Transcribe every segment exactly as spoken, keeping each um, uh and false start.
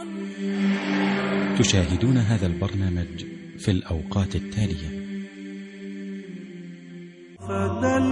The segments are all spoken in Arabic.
تشاهدون هذا البرنامج في الأوقات التالية. فدل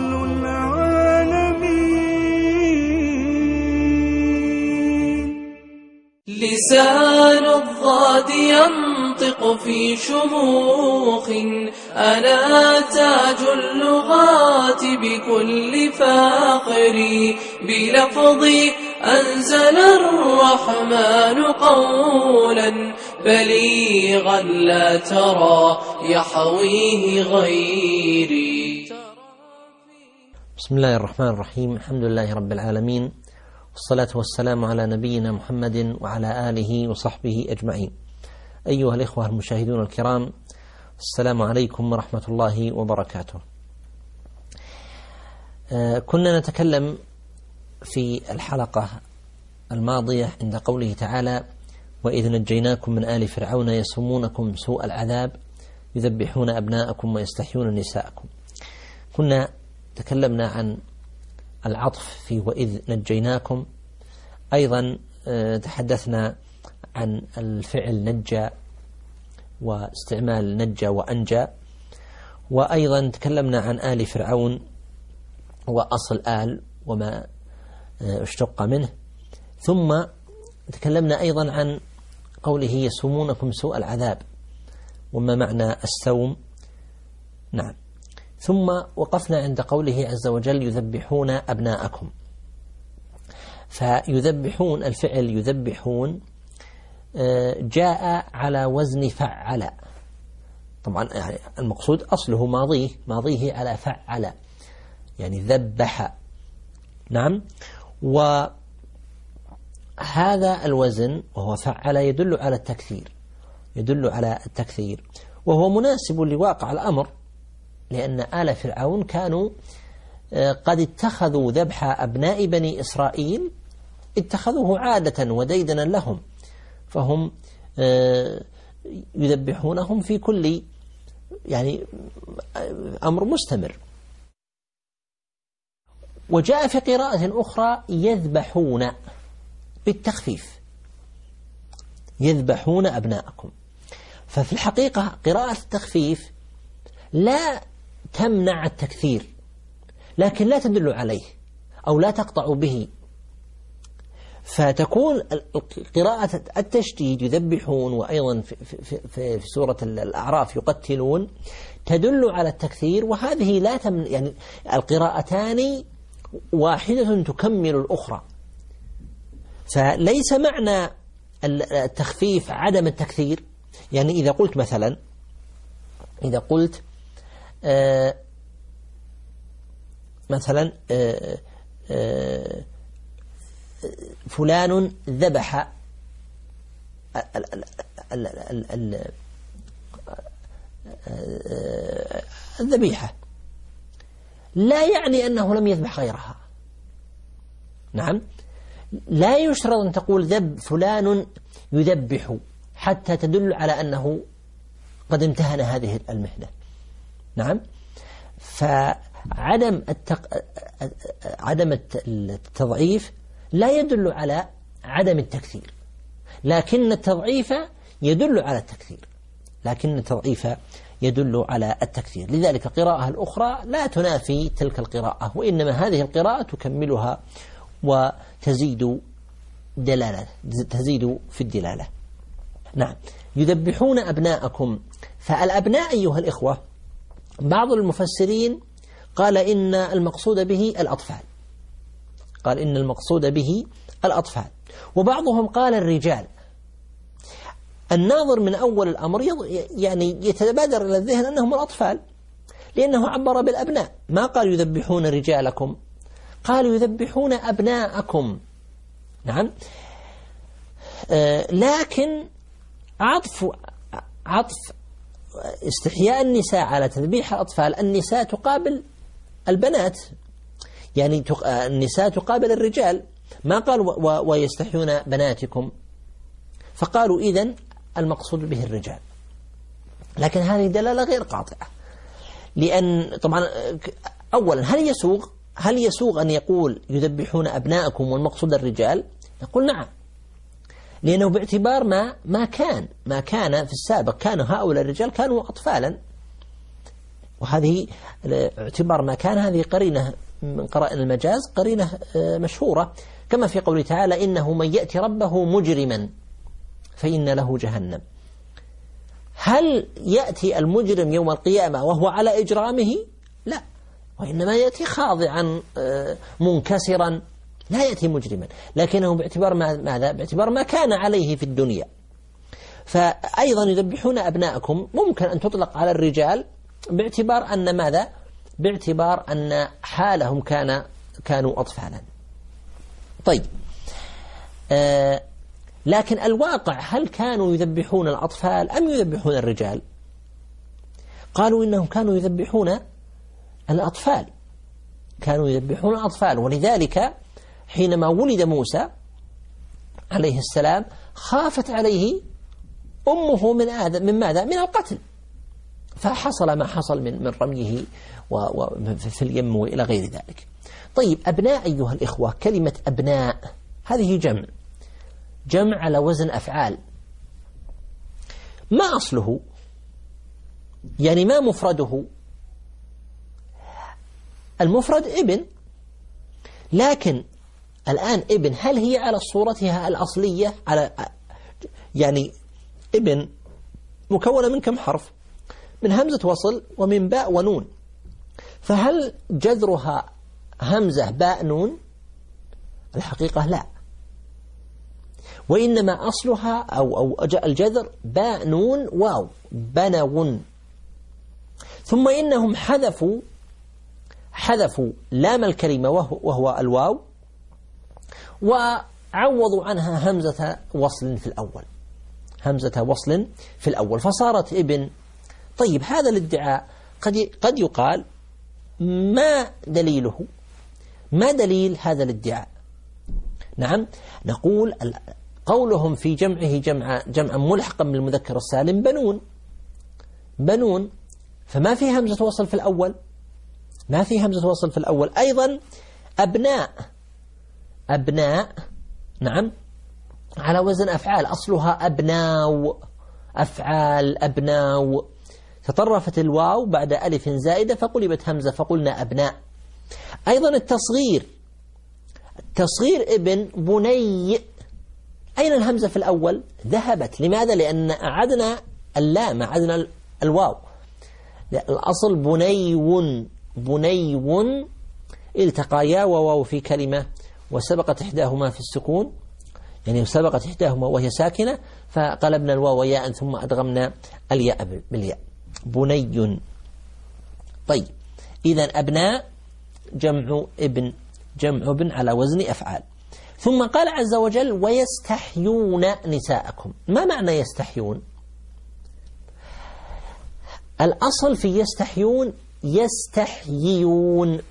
العالمين. لسان الضاد ينطق في شموخ، أنا تاج اللغات بكل فاخر، بلفظي أنزل الرحمن قولا بليغا لا ترى يحويه غيري. بسم الله الرحمن الرحيم. الحمد لله رب العالمين، والصلاة والسلام على نبينا محمد وعلى آله وصحبه أجمعين. أيها الإخوة المشاهدون الكرام، السلام عليكم ورحمة الله وبركاته. آه كنا نتكلم في الحلقة الماضية عند قوله تعالى: وإذ نجيناكم من آل فرعون يسومونكم سوء العذاب يذبحون أبناءكم ويستحيون نساءكم. كنا تكلمنا عن العطف في وإذ نجيناكم، أيضا تحدثنا عن الفعل نجى واستعمال نجى وأنجى، وأيضا تكلمنا عن آل فرعون وأصل آل وما اشتق منه، ثم تكلمنا أيضا عن قوله يسومونكم سوء العذاب وما معنى السوم. نعم. ثم وقفنا عند قوله عز وجل يذبحون أبناءكم. فيذبحون، الفعل يذبحون جاء على وزن فعل. طبعا يعني المقصود أصله ماضيه ماضيه على فعل، يعني ذبح. نعم. وهذا الوزن وهو فعل يدل على التكثير، يدل على التكثير وهو مناسب لواقع الأمر، لأن آل فرعون كانوا قد اتخذوا ذبح أبناء بني إسرائيل اتخذوه عادة وديدنا لهم، فهم يذبحونهم في كل يعني أمر مستمر. وجاء في قراءة أخرى يذبحون بالتخفيف، يذبحون أبناءكم. ففي الحقيقة قراءة التخفيف لا تمنع التكثير، لكن لا تدل عليه أو لا تقطع به، فتكون قراءة التشديد يذبحون، وأيضا في, في, في, في سورة الأعراف يقتلون، تدل على التكثير. وهذه لا تمنع، يعني القراءتان واحدة تكمل الأخرى، فليس معنى التخفيف عدم التكثير. يعني إذا قلت مثلا إذا قلت آه مثلا آه آه فلان ذبح الذبيحة، لا يعني أنه لم يذبح غيرها. نعم. لا يشترط أن تقول ذب فلان يذبح حتى تدل على أنه قد امتهن هذه المهنة. نعم. فعدم التق... عدم التضعيف لا يدل على عدم التكثير، لكن التضعيف يدل على التكثير، لكن التضعيف يدل على التكثير. لذلك القراءة الأخرى لا تنافي تلك القراءة، وإنما هذه القراءة تكملها وتزيد دلالة، تزيد في الدلالة. نعم. يذبحون أبناءكم. فالأبناء أيها الإخوة، بعض المفسرين قال إن المقصود به الأطفال، قال إن المقصود به الأطفال، وبعضهم قال الرجال. الناظر من أول الأمر يعني يتبادر إلى الذهن أنهم الأطفال، لأنه عبر بالأبناء، ما قال يذبحون رجالكم، قالوا يذبحون أبناءكم. نعم. آه لكن عطف عطف استحياء النساء على تذبيح الأطفال، النساء تقابل البنات، يعني النساء تقابل الرجال، ما قال ويستحيون بناتكم، فقالوا إذن المقصود به الرجال. لكن هذه دلالة غير قاطعة، لأن طبعا أولا هل يسوغ هل يسوغ أن يقول يذبحون أبناءكم والمقصود الرجال؟ نقول نعم، لأنه باعتبار ما ما كان ما كان في السابق، كانوا هؤلاء الرجال كانوا أطفالا، وهذه اعتبار ما كان هذه قرينة من قرائن المجاز، قرينة مشهورة، كما في قوله تعالى إنه من يأتي ربه مجرما فإن له جهنم. هل يأتي المجرم يوم القيامة وهو على إجرامه؟ لا، وإنما يأتي خاضعا منكسرا، لا يأتي مجرما، لكنه باعتبار ماذا؟ باعتبار ما كان عليه في الدنيا. فأيضا يذبحون أبناءكم ممكن أن تطلق على الرجال باعتبار أن ماذا؟ باعتبار أن حالهم كان كانوا أطفالا. طيب، آه لكن الواقع هل كانوا يذبحون الأطفال أم يذبحون الرجال؟ قالوا إنهم كانوا يذبحون الأطفال، كانوا يذبحون الأطفال، ولذلك حينما ولد موسى عليه السلام خافت عليه أمه من آذى من ماذا؟ من القتل، فحصل ما حصل من من رميه وفي اليم وإلى غير ذلك. طيب، أبناء أيها الإخوة، كلمة أبناء هذه جمع جمع على وزن أفعال. ما أصله؟ يعني ما مفرده؟ المفرد ابن، لكن الآن ابن هل هي على صورتها الأصلية؟ على يعني ابن مكونة من كم حرف؟ من همزة وصل ومن باء ونون، فهل جذرها همزة باء نون؟ الحقيقة لا، وإنما أصلها أو أو الجذر باء نون واو، بنون. ثم إنهم حذفوا حذفوا لام الكلمة وهو, وهو الواو، وعوضوا عنها همزة وصل في الأول، همزة وصل في الأول، فصارت ابن. طيب، هذا الادعاء قد قد يقال ما دليله؟ ما دليل هذا الادعاء؟ نعم، نقول قولهم في جمعه جمع جمعا ملحقا بالمذكر السالم بنون بنون، فما في همزة وصل في الأول، ما في همزة وصل في الأول. أيضا أبناء أبناء نعم على وزن أفعال، أصلها أبناو، أفعال أبناو، تطرفت الواو بعد ألف زائدة فقلبت همزة فقلنا أبناء. أيضا التصغير، تصغير ابن بني، أين الهمزة في الأول؟ ذهبت. لماذا؟ لأن أعدنا اللام، أعدنا الواو. الأصل بنيون بنيون، التقى يا وواو في كلمة وسبقت إحداهما في السكون، يعني سبقت إحداهما وهي ساكنة فقلبنا الواو ياء ثم أدغمنا الياء بالياء، بني. طيب، إذا أبناء جمع ابن، جمع ابن على وزن أفعال. ثم قال عز وجل ويستحيون نساءكم. ما معنى يستحيون؟ الأصل في يستحيون يستحيون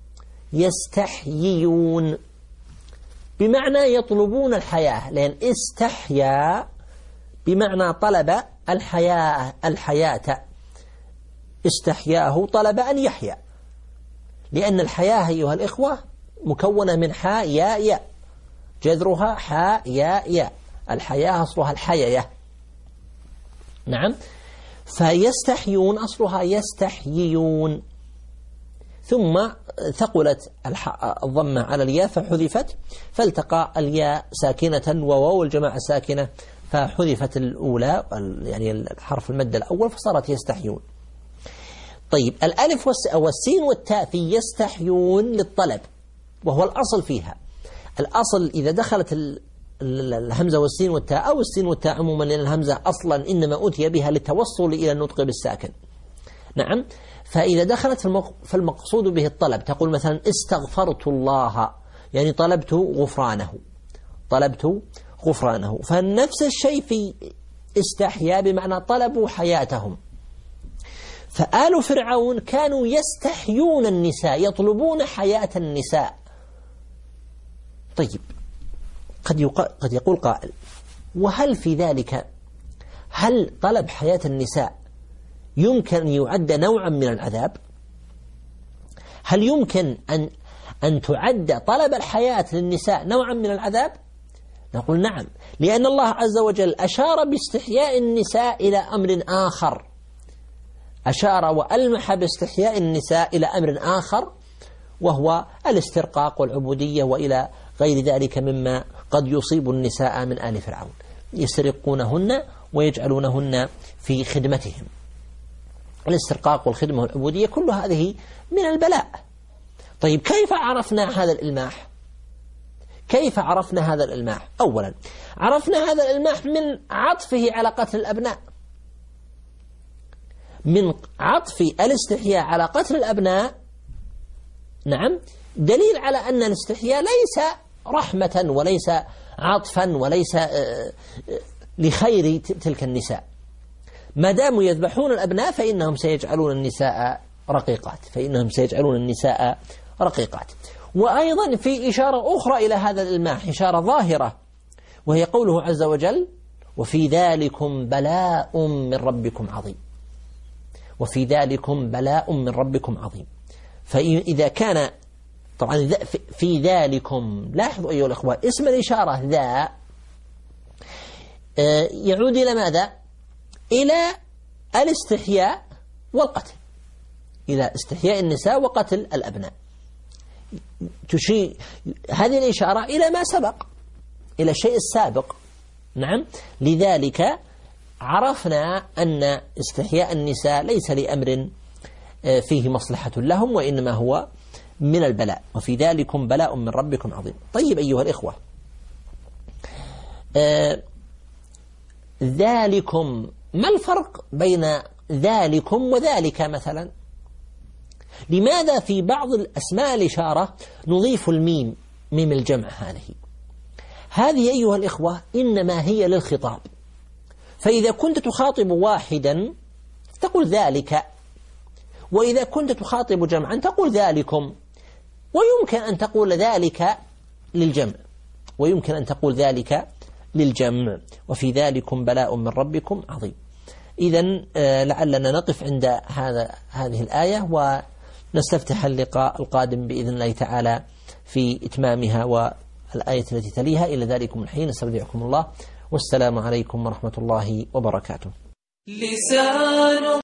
يستحيون بمعنى يطلبون الحياة، لأن استحيا بمعنى طلب الحياة الحياة استحياه طلب أن يحيا، لأن الحياة أيها الإخوة مكونة من حاء ياء ياء، جذرها حاء ياء ياء، الحياة أصلها الحياة. نعم، فيستحيون أصلها يستحيون، ثم ثقلت الضمة على الياء فحذفت، فالتقى الياء ساكنة وواو الجماعة ساكنة فحذفت الأولى، يعني الحرف المد الأول، فصارت يستحيون. طيب، الألف والسين والتاء في يستحيون للطلب، وهو الأصل فيها. الأصل إذا دخلت الهمزة والسين والتاء أو السين والتاء عموما، لأن الهمزة أصلا إنما أتي بها للتوصل إلى النطق بالساكن. نعم، فإذا دخلت فالمقصود به الطلب، تقول مثلا استغفرت الله، يعني طلبت غفرانه، طلبت غفرانه. فنفس الشيء في استحيا بمعنى طلبوا حياتهم. فآل فرعون كانوا يستحيون النساء، يطلبون حياة النساء. طيب، قد قد يقول قائل وهل في ذلك، هل طلب حياة النساء يمكن أن يعد نوعا من العذاب؟ هل يمكن أن أن تعد طلب الحياة للنساء نوعا من العذاب؟ نقول نعم، لأن الله عز وجل أشار باستحياء النساء إلى أمر آخر، أشار وألمح باستحياء النساء إلى أمر آخر، وهو الاسترقاق والعبودية وإلى غير ذلك مما قد يصيب النساء من آل فرعون، يسرقونهن ويجعلونهن في خدمتهم. الاسترقاق والخدمة والعبودية كل هذه من البلاء. طيب كيف عرفنا هذا الإلماح؟ كيف عرفنا هذا الإلماح؟ أولا عرفنا هذا الإلماح من عطفه على قتل الأبناء، من عطف الاستحياء على قتل الأبناء. نعم، دليل على أن الاستحياء ليس رحمة وليس عطفا وليس لخير تلك النساء. ما داموا يذبحون الأبناء فإنهم سيجعلون النساء رقيقات، فإنهم سيجعلون النساء رقيقات. وأيضا في إشارة أخرى إلى هذا الإلماح، إشارة ظاهرة، وهي قوله عز وجل: وفي ذلكم بلاء من ربكم عظيم. وفي ذلكم بلاء من ربكم عظيم. فإذا كان طبعا في ذلكم، لاحظوا أيها الأخوة اسم الإشارة ذا يعود إلى ماذا؟ إلى الاستحياء والقتل، إلى استحياء النساء وقتل الأبناء. تشير هذه الإشارة إلى ما سبق، إلى الشيء السابق. نعم، لذلك عرفنا أن استحياء النساء ليس لأمر فيه مصلحة لهم، وإنما هو من البلاء. وفي ذلكم بلاء من ربكم عظيم. طيب أيها الإخوة، آه ذلكم، ما الفرق بين ذلكم وذلك مثلا؟ لماذا في بعض الأسماء الإشارة نضيف الميم، ميم الجمع هذه؟ هذه أيها الإخوة إنما هي للخطاب. فإذا كنت تخاطب واحدا تقول ذلك، وإذا كنت تخاطب جمعا تقول ذلكم. ويمكن أن تقول ذلك للجمع، ويمكن أن تقول ذلك للجمع. وفي ذلكم بلاء من ربكم عظيم. إذن لعلنا نقف عند هذا هذه الآية، ونستفتح اللقاء القادم بإذن الله تعالى في إتمامها والآية التي تليها. إلى ذلكم الحين استودعكم الله، والسلام عليكم ورحمة الله وبركاته. لسان